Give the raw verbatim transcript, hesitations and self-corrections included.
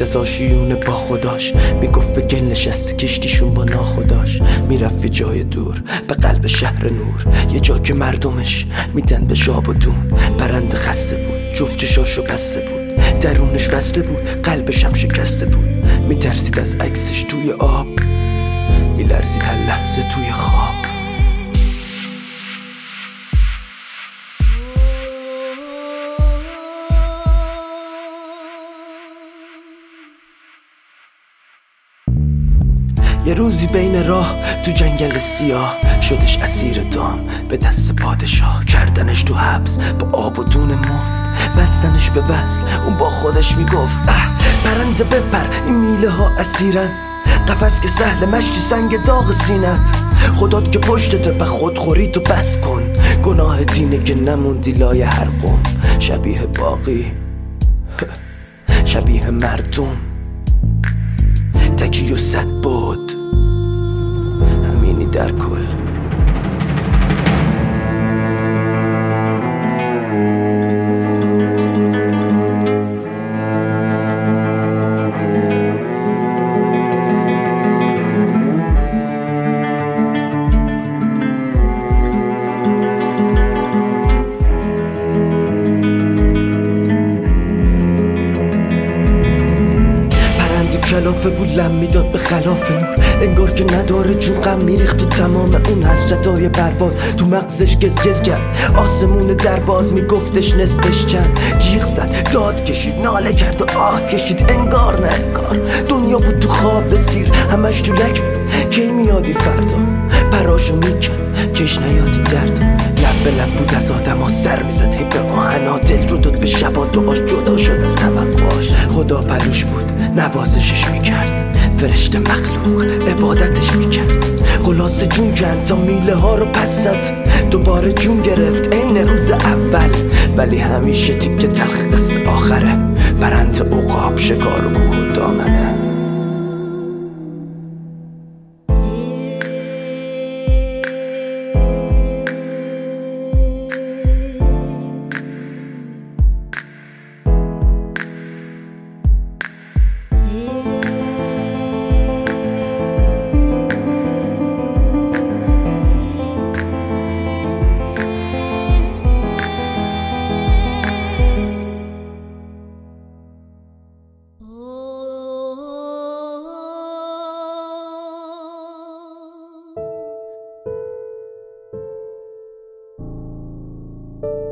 میرفت از آشیونه با خداش، میگفت به گل نشسته کشتیشون با ناخداش. میرفت یه جای دور به قلب شهر نور، یه جا که مردمش میدن به شاب و دون. پرنده خسته بود، جفت چشاشو بسته بود، درونش وصله بود، قلبش هم شکسته بود. میترسید از عکسش توی آب، میلرزید هر لحظه توی خواب. یه روزی بین راه تو جنگل سیاه، شدش اسیر دام به دست پادشاه. کردنش تو حبس با آب و دون مفت، بستنش به وصل. اون با خودش میگفت اه پرنده بپر، این میله ها اسیرن. قفس که سهل مشتی سنگ داغ سینت. خدات که پشتته به خودخوری تو بس کن. گناه دینه که نموندی لای هر قوم. شبیه باقی شبیه مردم، تکی و صد بود، همینی در کل. کلافه بود لم میداد به خلاف نور، انگار که نداره جون. غم میریخت تو تمام اون حسرتای پرواز، تو مغزش گز گز کرد آسمون در باز. میگفتش نصفش چند، جیغ زد داد کشید، ناله کرد و آه کشید. انگار نه انگار دنیا بود تو خواب سیر، همش تو لک بود. کی میادی فردا پراشو میکرد، کش نیادی درد. لب به لب بود از آدم ها سر میزد هی به آهنا. دل رو داد به شبا دعاش، جدا شد از توقعاش. خدا پلوش بود نوازشش میکرد، فرشته مخلوق عبادتش میکرد. خلاص جون کند تا میله ها رو پس زد، دوباره جون گرفت عین روز اول. ولی همیشه تیکه تلخ قصه آخره، پرنده عقاب شکار و کوه دامنه. Oh